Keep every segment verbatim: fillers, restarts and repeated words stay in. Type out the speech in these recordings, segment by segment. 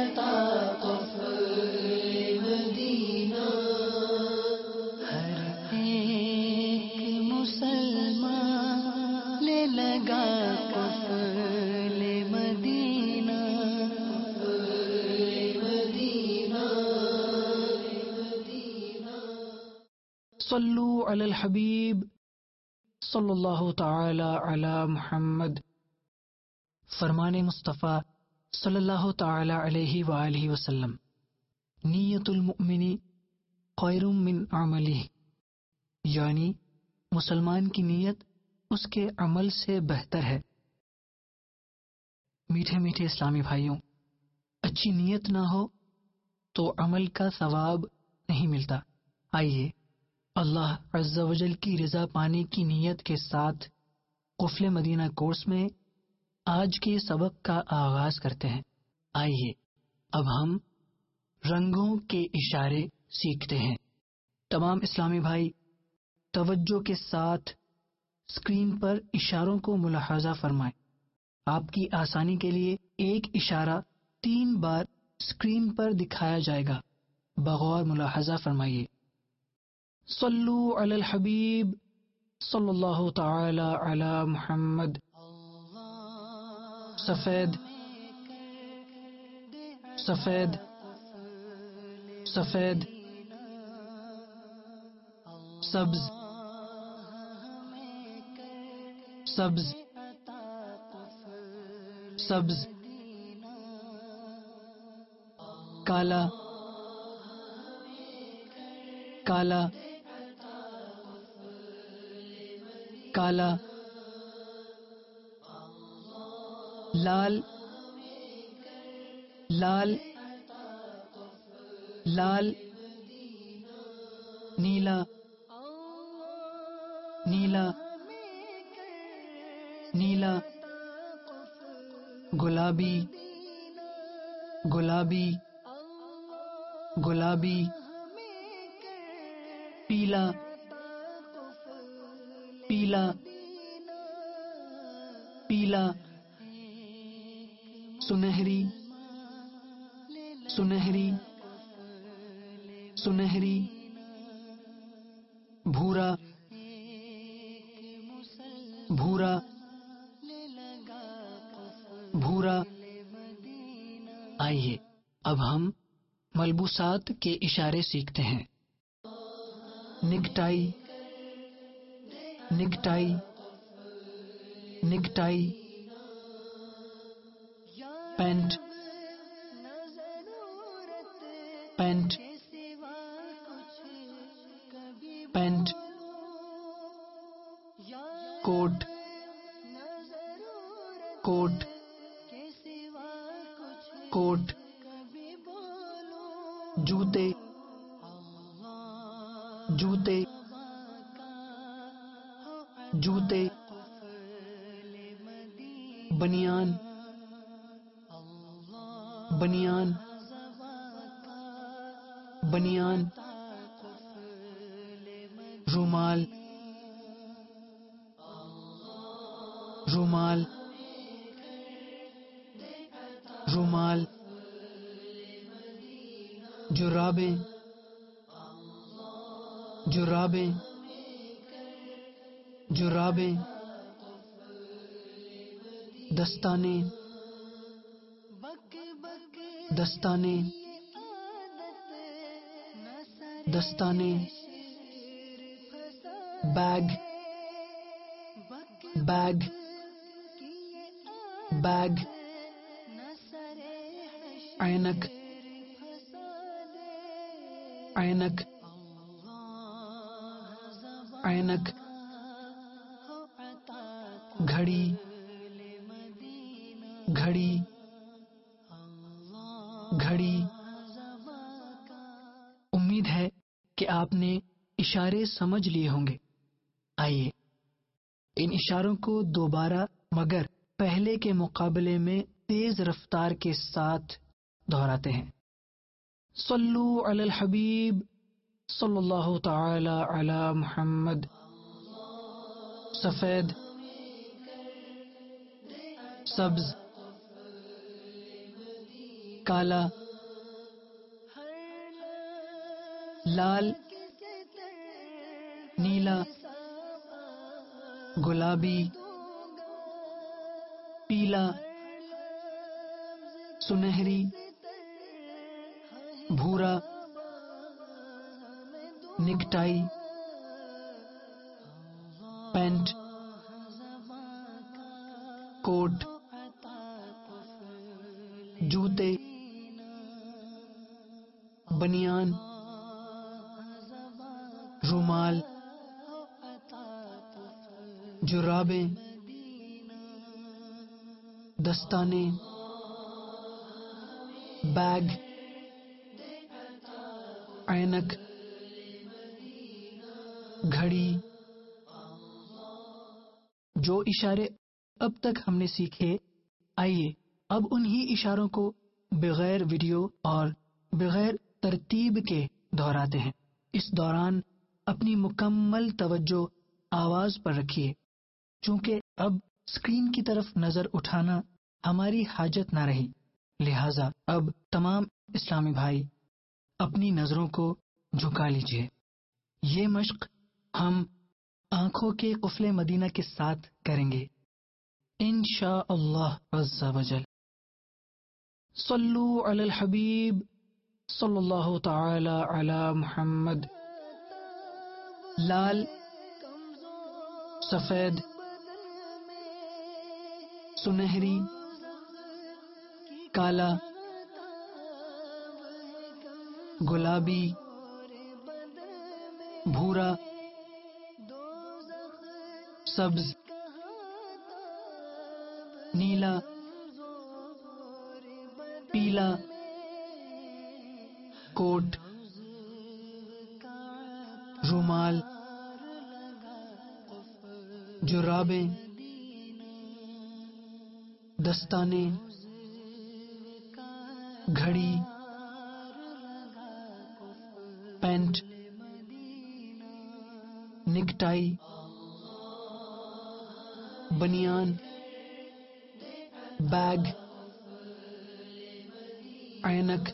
عطاف مدینہ، ہر ایک مسلمان لے لگا کفل مدینہ، مدینہ صلو علی الحبیب صلی اللہ تعالی علی محمد۔ فرمان مصطفیٰ صلی اللہ تعالی علیہ وآلہ وسلم، نیت المؤمن خیر من عملہ، یعنی مسلمان کی نیت اس کے عمل سے بہتر ہے۔ میٹھے میٹھے اسلامی بھائیوں، اچھی نیت نہ ہو تو عمل کا ثواب نہیں ملتا۔ آئیے اللہ عز و جل کی رضا پانے کی نیت کے ساتھ قفل مدینہ کورس میں آج کے سبق کا آغاز کرتے ہیں۔ آئیے اب ہم رنگوں کے اشارے سیکھتے ہیں۔ تمام اسلامی بھائی توجہ کے ساتھ اسکرین پر اشاروں کو ملاحظہ فرمائیں۔ آپ کی آسانی کے لیے ایک اشارہ تین بار اسکرین پر دکھایا جائے گا، بغور ملاحظہ فرمائیے۔ صلو علی الحبیب صلی اللہ تعالی علی محمد۔ سفید سفید سفید سبز سبز سبز کالا کالا کالا لال لال لال نیلا نیلا نیلا گلابی گلابی گلابی پیلا پیلا پیلا سنہری سنہری سنہری بھورا بھورا بھورا۔ آئیے اب ہم ملبوسات کے اشارے سیکھتے ہیں۔ Necktie necktie necktie pant pant pant coat coat coat جوتے جوتے جوتے بنیان بنیان بنیان رومال رومال رومال جرابیں جرابیں جرابیں دستانے دستانے دستانے بیگ بیگ بیگ اینک اینک اینک گھڑی گھڑی گھڑی۔ امید ہے کہ آپ نے اشارے سمجھ لیے ہوں گے۔ آئیے ان اشاروں کو دوبارہ مگر پہلے کے مقابلے میں تیز رفتار کے ساتھ دہراتے ہیں۔ صلو علی الحبیب صلی اللہ تعالی علی محمد۔ سفید سبز کالا، لال، نیلا، گلابی، پیلا، سنہری، بھورا، نکٹائی، پینٹ، کوٹ، جوتے، بنیان، رومال، جرابیں، دستانے، بیگ، اینک، گھڑی۔ جو اشارے اب تک ہم نے سیکھے، آئیے اب انہی اشاروں کو بغیر ویڈیو اور بغیر ترتیب کے دہراتے ہیں۔ اس دوران اپنی مکمل توجہ آواز پر رکھیے، چونکہ اب اسکرین کی طرف نظر اٹھانا ہماری حاجت نہ رہی، لہٰذا اب تمام اسلامی بھائی اپنی نظروں کو جھکا لیجیے۔ یہ مشق ہم آنکھوں کے قفل مدینہ کے ساتھ کریں گے انشاء اللہ عز و جل۔ صلو علی الحبیب صلی اللہ تعالی علی محمد۔ لال، سفید، سنہری، کالا، گلابی، بھورا، سبز، نیلا، پیلا، کوٹ، رومال، جرابیں، دستانے، گھڑی، پینٹ، نکٹائی، بنیان، بیگ، اینک،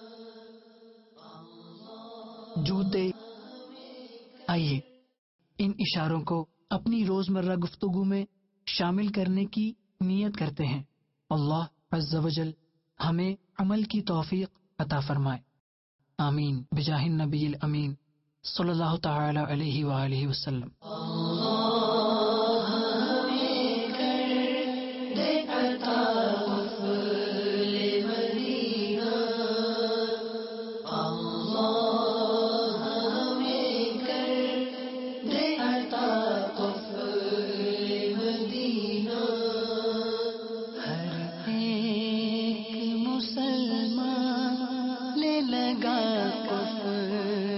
جوتے۔ آئیے ان اشاروں کو اپنی روزمرہ گفتگو میں شامل کرنے کی نیت کرتے ہیں۔ اللہ عز و جل ہمیں عمل کی توفیق عطا فرمائے، آمین بجاہ النبی الامین صلی اللہ تعالی علیہ وآلہ وسلم۔ مسلمان لے لگا کفر